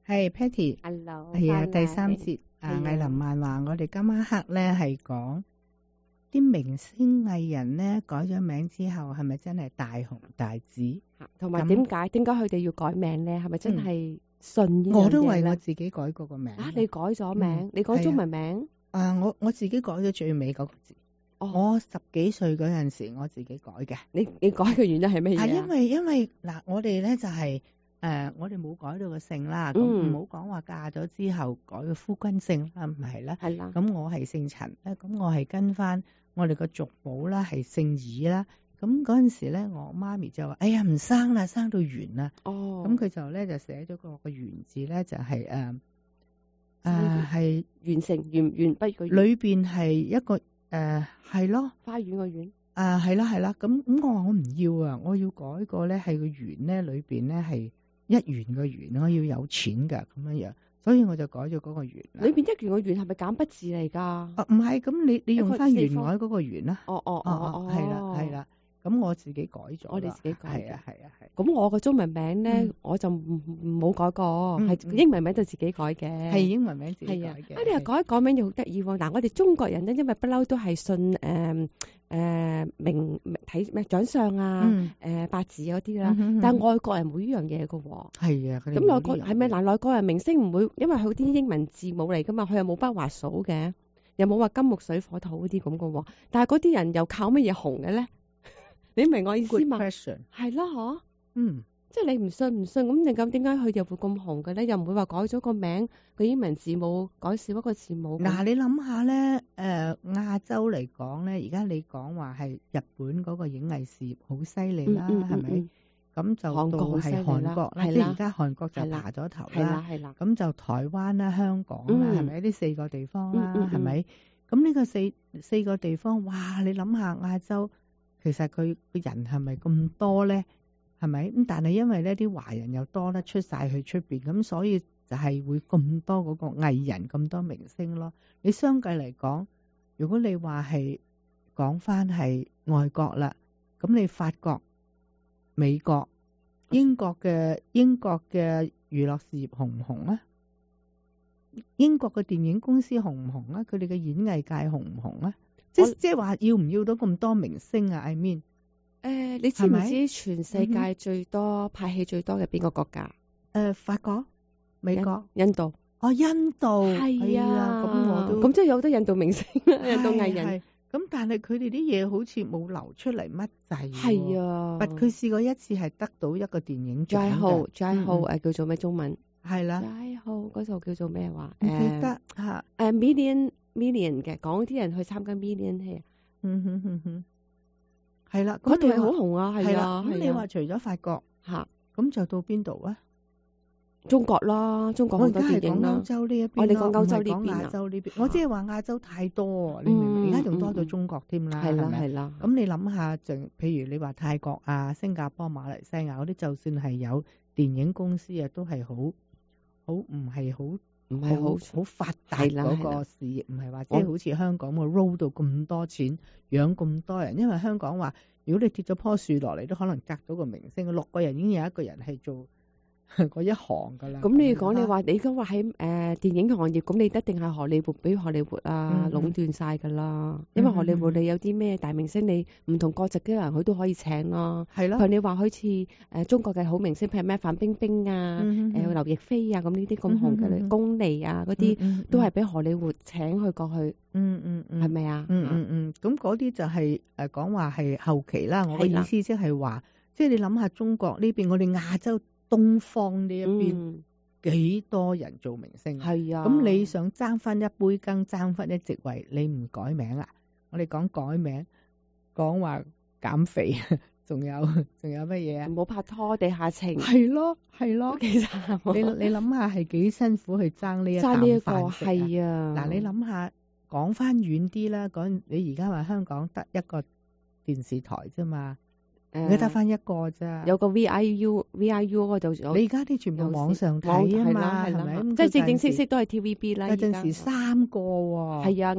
係 Patty， Hello， 係啊， 返嚟第三節啊， 係啊藝林漫畫，我哋今晚黑咧係講啲明星藝人咧改咗名之後，係咪真係大紅大紫？ 同埋咁點解點解佢哋要改名咧？係咪真係信呢樣嘢我都為咧我自己改過個名。 啊！你改咗名， 嗯你改中文名？ 啊，我我自己改咗最尾嗰個字。 哦， 我十幾歲嗰陣時，我自己改嘅。 你你改嘅原因係乜嘢啊？ 係因為因為嗱，我哋咧就係、是。誒、呃，我哋冇改到個姓啦，咁唔好講話嫁咗之後改個夫君姓啦，唔係啦。 係啦。 咁我係姓陳咧，咁我係跟翻我哋個族譜啦，係姓爾啦。咁嗰陣時咧，我媽咪就話：哎呀，唔生啦，生到完啦。哦。咁佢就咧就寫咗個個元字咧，就係誒誒係完成完完畢個。 裏邊係一個誒係、呃、咯。 花園個園。 啊，係啦係啦，咁咁我話我唔要啊，我要改個咧係個園咧，裏邊咧係。一元個元，我要有錢噶咁樣樣，所以我就改咗嗰個元。 裏邊一元個元係咪簡筆字嚟㗎？ 啊，唔係，咁你你用翻原來嗰個元啦。 哦哦哦哦， 係啦係啦，咁我自己改咗。 我哋自己改。 係啊係啊係。 咁我個中文名咧，我就唔冇改過，係英文名就自己改嘅。係英文名自己改嘅。 啊，你又改一改名又好得意喎！嗱，我哋中國人咧，因為不嬲都係信誒。誒名睇咩長相啊，誒八字嗰啲啦，但係外國人冇呢樣嘢嘅喎。係啊，咁外國係咪嗱？外國人明星唔會，因為佢啲英文字母嚟噶嘛，佢又冇筆畫數嘅，又冇話金木水火土嗰啲咁嘅喎。但係嗰啲人又靠乜嘢紅嘅咧？你明我意思嘛？係啦，嗬。嗯。即係你唔信唔信咁，你咁點解佢又會咁紅嘅咧？又唔會話改咗個名，個英文字母改少一個字母。嗱，你諗下咧，誒、呃、亞洲嚟講咧，而家你講話係日本嗰個影藝事業好犀利啦，係咪、嗯？咁、嗯、就到係韓國啦，即係而家韓國就爬咗頭啦，係啦。咁就台灣啦、香港啦，係咪呢四個地方啦？係咪？咁呢個四四個地方，哇！你諗下亞洲，其實佢個人係咪咁多咧？係咪咁？但係因為呢啲華人又多得出晒去出邊，咁所以就係會咁多嗰個藝人，咁多明星咯。你相繼嚟講，如果你話係講翻係外國啦，咁你法國、美國、英國嘅英國嘅娛樂事業紅唔紅啊？英國嘅電影公司紅唔紅啊？佢哋嘅演藝界紅唔紅啊？即即係話要唔要到咁多明星啊 ？I mean。誒、呃，你知唔知全世界最多拍戲最多嘅邊個國家？誒、呃，法國、美國、印度。哦，印度係啊，咁我都咁即係有好多印度明星、印度藝人。咁但係佢哋啲嘢好似冇流出嚟乜滯。係啊，但佢試過一次係得到一個電影獎嘅。齋號齋號誒叫做咩中文？係啦。齋號嗰套叫做咩話？唔記得嚇。誒 million million 嘅，講啲人去參加 million 戲。嗯哼哼哼。係啦，嗰套係好紅啊，係啊。咁你話除咗法國吓，咁就到邊度啊？中國啦，中國好多電影啦。我而家係講歐洲呢一邊，我哋講歐洲呢邊啊。亞洲呢邊，我即係話亞洲太多，你明唔明？而家仲多咗中國添啦，係啦係啦。咁你諗下，就譬如你話泰國啊、新加坡、馬來西亞嗰啲，就算係有電影公司啊，都係好好唔係好。唔係好好發達嗰個事業，唔係話即係好似香港個 roll 到咁多錢，養咁多人。因為香港話，如果你跌咗棵樹落嚟，都可能隔到個明星，六個人已經有一個人係做嗰一行㗎啦。咁你講你話你講話喺誒電影行業，咁你一定係荷里活俾荷里活啊壟斷晒㗎啦。因為荷里活你有啲咩大明星，你唔同國籍嘅人佢都可以請咯。係咯。譬如你話好似誒中國嘅好明星，譬如咩范冰冰啊、誒劉亦菲啊，咁呢啲咁紅嘅咧，鞏俐啊嗰啲都係俾荷里活請佢過去。嗯嗯嗯。係咪啊？嗯嗯嗯。咁嗰啲就係誒講話係後期啦。我嘅意思即係話，即係你諗下中國呢邊，我哋亞洲。東方呢一邊幾、嗯、多人做明星？係啊，咁你想爭翻一杯羹，爭翻一席位，你唔改名啊？我哋講改名，講話減肥，仲有仲有乜嘢啊？唔好拍拖，地下情。係咯係咯，其實你你諗下係幾辛苦去爭呢一啖飯食啊？係啊，嗱你諗下，講翻遠啲啦，講你而家話香港得一個電視台啫嘛。你得翻一個咋？有個 V I U，V I U 嗰度有。你而家啲全部網上睇啊嘛，係咪？即係正正式式都係 T V B 啦。有陣時三個喎。係啊，嗌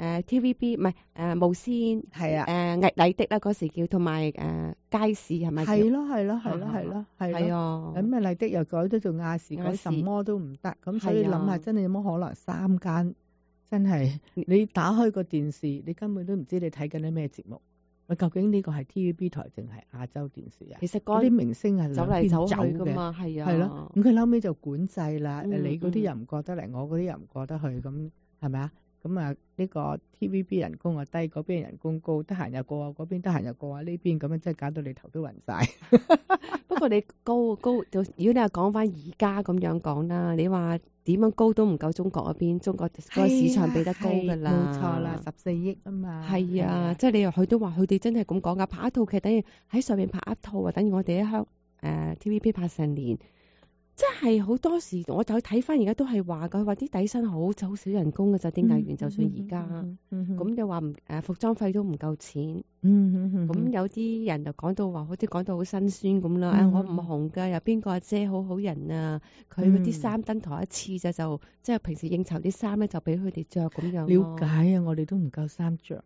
誒 T V B 唔係誒無線係啊， 誒藝麗的啦嗰時叫，同埋誒街市係咪叫？ 係咯係咯係咯係咯係係咯。 啊， 咁啊麗的又改咗做亞視，改亞視什麼都唔得，咁所以係啊諗下真係有冇可能三間真係你打開個電視，你根本都唔知你睇緊啲咩節目。喂，究竟呢個係 T V B 台定係亞洲電視啊？ 其實嗰啲明星係走兩邊嚟走去嘅噶嘛，係啊， 係咯，咁佢後尾就管制啦。誒、 嗯你嗰啲又唔過得嚟，我嗰啲又唔過得去，咁係咪啊？咁啊，呢個 T V B 人工啊低，嗰邊人工高，得閒又過啊，嗰邊得閒又過啊，呢邊咁樣真係搞到你頭都暈晒。 不過你高高，就如果你係講翻而家咁樣講啦，你話點樣高都唔夠中國嗰邊，中國嗰個市場比得高㗎啦， 冇錯啦，十四億啊嘛。 係啊，即係你又佢都話佢哋真係咁講噶，拍一套劇等於喺上面拍一套啊，等於我哋喺香誒 T V B 拍成年。即係好多時，我就睇翻而家都係話佢話啲底薪好好少人工嘅就啲藝員，就算而家咁就話唔誒服裝費都唔夠錢。 嗯咁有啲人就講到話，好似講到好辛酸咁啦。誒，我唔紅㗎，有邊個阿姐好好人啊？佢嗰啲衫登台一次就就即係平時應酬啲衫咧，就俾佢哋着咁樣。 了解啊，我哋都唔夠衫着。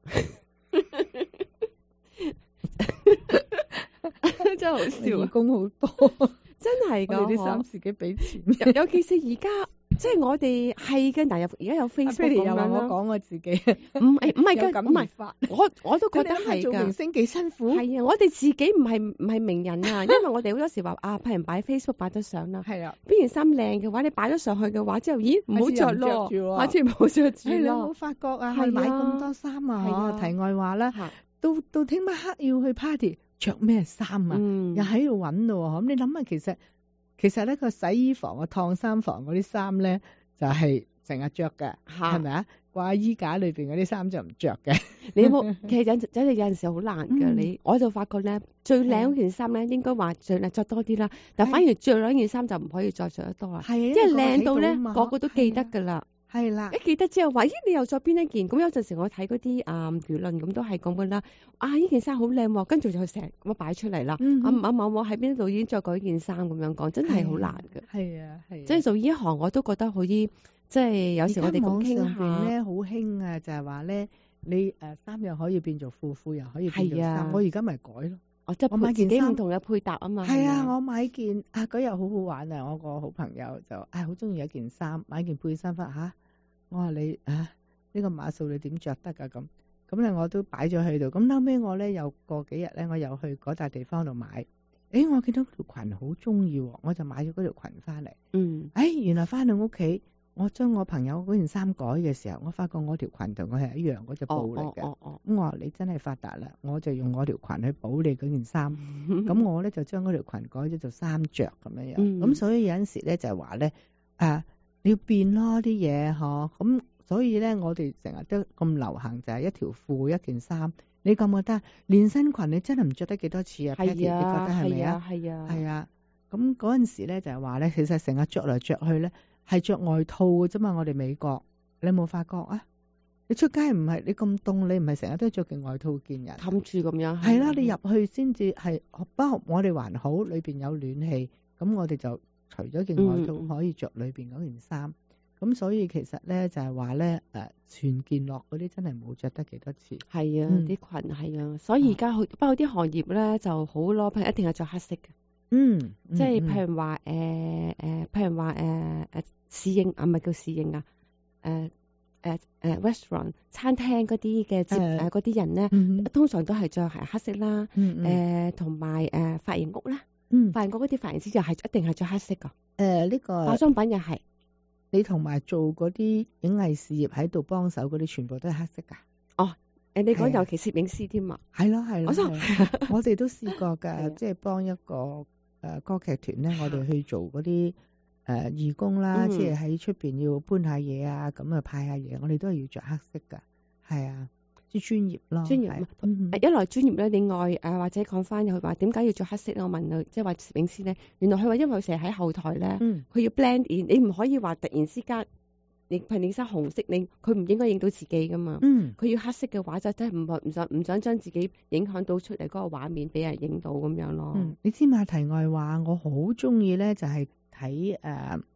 真係好笑， 義工好多。 真係㗎， 我哋啲衫自己俾錢， 尤其是而家，即係我哋係嘅。嗱，有而家有 Facebook 咁樣啦。 我講我自己， 唔係唔係嘅，唔係我我都覺得係㗎。 做明星幾辛苦。 係啊，我哋自己唔係唔係名人啊，因為我哋好多時話啊，派人擺 Facebook 擺咗相啦。 係啊， 邊件衫靚嘅話，你擺咗上去嘅話之後，咦唔好着咯，下次唔好着住咯。 你有冇發覺啊？係買咁多衫啊？題外話啦，到到聽晚黑要去 party。着咩衫啊？ 嗯、 又喺度揾咯，咁你諗下，其實其實咧個洗衣房啊、燙衫房嗰啲衫咧，就係成日着嘅，係咪啊？掛衣架裏邊嗰啲衫就唔着嘅。 你有冇？其實有真係有陣時好難㗎。嗯、你我就發覺咧，最靚嗰件衫咧，應該話最靚着多啲啦，但反而最靚件衫就唔可以再着得多啊。係啊，即係靚到咧，個個都記得㗎啦。係啦，一記得之後話，咦，你又着邊一件？咁有陣時我睇嗰啲啊輿論咁都係咁噶啦。啊，呢件衫好靚喎，跟住就成日咁擺出嚟啦。啊啊某某喺邊度已經着過呢件衫咁樣講，真係好難㗎。係啊，係。即係做呢一行，我都覺得好啲，即係有時我哋咁傾下咧，好興啊，就係話咧，你誒衫又可以變做褲，褲又可以變做衫。我而家咪改咯。哦，即係我買件衫唔同嘅配搭啊嘛。係啊，我買件啊嗰日好好玩啊！我個好朋友就誒好中意一件衫，買件背心翻嚇。我話你啊，呢個碼數你點着得㗎咁？咁咧我都擺咗喺度。咁後尾我咧又過幾日咧，我又去嗰笪地方度買。誒，我見到條裙好中意，我就買咗嗰條裙翻嚟。嗯。誒，原來翻到屋企，我將我朋友嗰件衫改嘅時候，我發覺我條裙同我係一樣嗰隻布嚟嘅。哦哦哦。咁我話你真係發達啦，我就用我條裙去補你嗰件衫。咁我咧就將嗰條裙改咗做衫着咁樣樣。嗯。咁所以有陣時咧就係話咧，誒。你要變咯啲嘢嗬，咁所以咧我哋成日都咁流行就係一條褲一件衫。你覺唔覺得連身裙你真係唔着得幾多次啊？係啊，你覺得係咪啊？係啊，係啊。咁嗰陣時咧就係話咧，其實成日着嚟着去咧係着外套嘅啫嘛。我哋美國，你有冇發覺啊？你出街唔係你咁凍，你唔係成日都着件外套見人冚住咁樣。係啦，你入去先至係，不過我哋還好，裏邊有暖氣，咁我哋就。除咗件外套可以着裏邊嗰件衫，咁、嗯、所以其實咧就係話咧誒，全件落嗰啲真係冇着得幾多次。係啊，啲、嗯、裙係啊，所以而家好不過啲行業咧就好咯，譬如一定係着黑色嘅。嗯，即係譬如話誒誒，譬如話誒誒侍應啊，唔係叫侍應啊，誒誒誒 restaurant 餐廳嗰啲嘅接誒嗰啲人咧，嗯、通常都係着係黑色啦，誒同埋誒髮型屋啦。嗯，髮型嗰啲髮型師就係一定係着黑色噶。誒、呃，呢、這個化妝品又係，你同埋做嗰啲影藝事業喺度幫手嗰啲，全部都係黑色噶。哦，誒，你講尤其攝影師添啊？係咯係咯，我想我哋都試過噶，即係幫一個誒、呃、歌劇團咧，我哋去做嗰啲誒義工啦，嗯、即係喺出邊要搬下嘢啊，咁啊派下嘢，我哋都係要着黑色噶。係啊。啲專業咯，專業、嗯、一來專業咧，另外誒、呃、或者講翻佢話點解要着黑色咧？我問佢，即係話攝影師咧，原來佢話因為佢成日喺後台咧，佢、嗯、要 blend in，你唔可以話突然之間你譬如你衫紅色，你佢唔應該影到自己噶嘛，佢、嗯、要黑色嘅話就真係唔唔想唔想將自己影響到出嚟嗰個畫面俾人影到咁樣咯。嗯、你知嘛？題外話，我好中意咧就係睇誒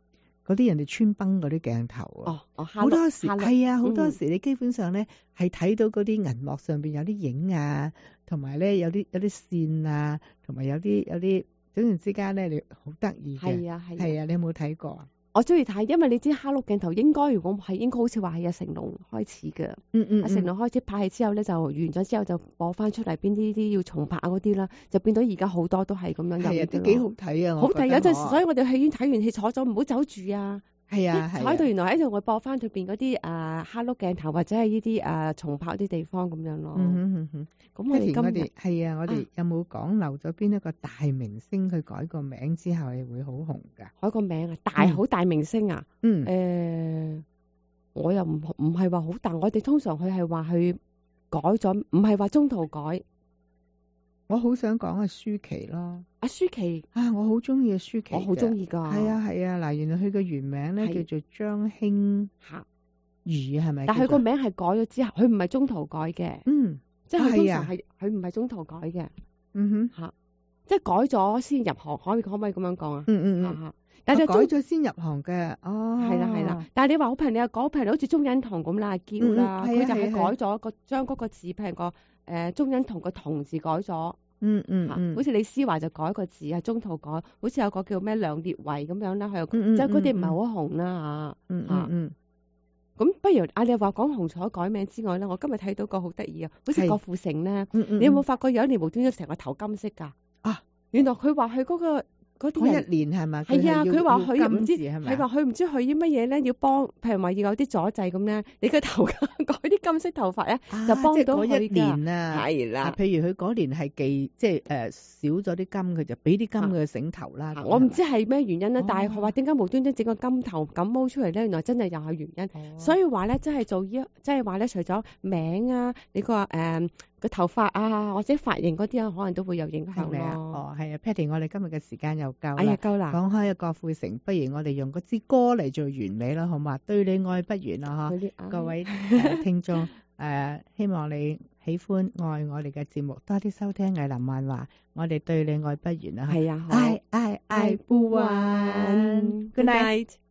嗰啲人哋穿崩嗰啲鏡頭啊。 哦哦， 好多時係啊，好多嗯時你基本上咧係睇到嗰啲銀幕上邊有啲影啊，同埋咧有啲有啲線啊，同埋有啲有啲總然之間咧，你好得意嘅。 係啊係啊係啊，你有冇睇過啊？ 我中意睇，因為你知哈碌鏡頭應該如果係應該好似話係阿成龍開始嘅， 嗯嗯阿成龍開始拍戲之後咧就完咗之後就播翻出嚟邊啲啲要重拍嗰啲啦，就變到而家好多都係咁樣入係啊， 嘅咯都幾好睇啊！ 好睇，有陣時所以以我哋戲院睇完戲坐咗唔好走住啊！ 係啊係啊坐喺度原來喺度我播翻裏邊嗰啲誒哈碌鏡頭或者係呢啲誒重拍啲地方咁樣咯。 嗯哼嗯哼， 咁我哋今我日哋係啊，我哋有冇講漏咗邊一個大明星佢改個名之後係會好紅㗎？ 改個名啊，大好大明星啊！ 嗯， 誒，我又唔唔係話好大，我哋通常佢係話佢改咗，唔係話中途改。 我好想講阿舒淇咯， 阿舒淇啊，我好中意阿舒淇嘅， 我好中意㗎。 係啊係啊，嗱，原來佢嘅原名咧係叫做張馨嚇予係咪？ 但係佢個名係改咗之後，佢唔係中途改嘅。 嗯， 即係佢通係啊常係佢唔係中途改嘅。 嗯哼嚇，即係改咗先入行，可以可唔可以咁樣講啊？ 嗯嗯嗯， 嚇但係我改咗先入行嘅，哦， 係啦係啦，但係你話好朋友改，譬如好似鐘欣桐咁啦，阿嬌啦， 嗯嗯係啊佢就係改係啊咗個將嗰個字，譬如個誒鐘欣桐個桐字改咗。 嗯嗯嚇嗯， 好似李思華就改個字係中途改，好似有個叫咩梁烈唯咁樣啦，佢又嗯嗯即係嗰啲唔嗯係好紅啦嗯嚇。 嗯嗯， 咁不如啊，你話講紅彩改名之外咧，我今日睇到個好得意啊，好似係郭富城咧， 嗯嗯你有冇發覺有一年無端端成個頭金色㗎？ 啊， 原來佢話佢嗰個嗰啲人嗰一年係咪？ 係啊，佢話佢唔知係咪？ 係話佢唔知佢啲乜嘢咧，要幫，譬如話要有啲阻滯咁咧，你個頭改啲金色頭髮咧， 啊就幫即係嗰一到佢㗎年啊， 係啦啊譬如佢嗰年係忌，即係誒少咗啲金，佢就俾啲金佢醒頭啦。 我唔知係咩原因啦， 哦但係佢話點解無端端整個金頭咁毛出嚟咧？原來真係又係原因， 哦所以話咧，真係做依，即係話咧，除咗名啊，你個誒個頭髮啊，或者髮型嗰啲啊，可能都會有影響係咪啊？ 咯。 哦，係啊，Patty，我哋今日嘅時間又夠啦。 哎呀，夠啦！ 講開啊，郭富城，不如我哋用嗰支歌嚟做完美啦，好嘛？對你愛不完啦， 嗰啲嗬！各位誒聽眾誒，希望你喜歡愛我哋嘅節目，多啲收聽藝林漫話，我哋對你愛不完啊！ 係啊，好愛愛愛不完。Good night。